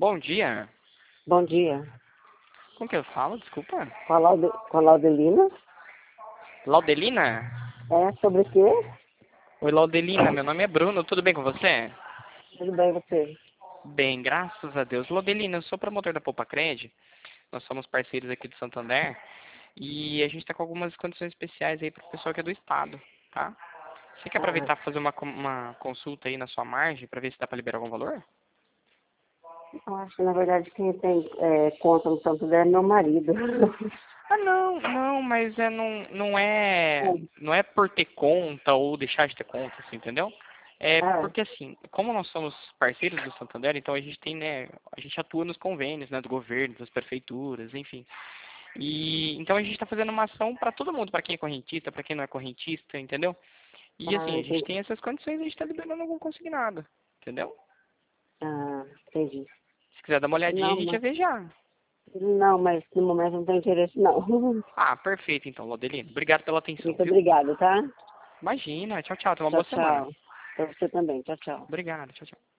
Bom dia. Bom dia. Com que eu falo? Desculpa. Com a Laudelina? Laudelina? É sobre o quê? Oi, Laudelina. Meu nome é Bruno. Tudo bem com você? Tudo bem, você? Bem, graças a Deus. Laudelina, eu sou promotor da Poupa Cred. Nós somos parceiros aqui do Santander. E a gente está com algumas condições especiais aí para o pessoal que é do Estado, tá? Você quer Ah, aproveitar para fazer uma consulta aí na sua margem para ver se dá para liberar algum valor? eu acho que, na verdade, quem tem conta no Santander é meu marido. Ah, não, mas não é por ter conta ou deixar de ter conta, assim, entendeu? É Ah, porque assim, como nós somos parceiros do Santander, então a gente tem, né, a gente atua nos convênios, né, do governo, das prefeituras, enfim. E então a gente está fazendo uma ação para todo mundo, para quem é correntista, para quem não é correntista, entendeu? E assim, a gente entendi. tem essas condições, a gente está liberando algum consignado, entendeu? Ah, entendi. Se quiser dar uma olhadinha, a Não, gente já mas, vê já. não, mas no momento não tem interesse, não. Ah, perfeito então, Laudelino. Obrigado pela atenção, Muito viu? obrigada, tá? Imagina, tchau, tchau, tenha uma Tchau, boa semana. tchau. Pra você também. Tchau, tchau. Obrigado, tchau, tchau.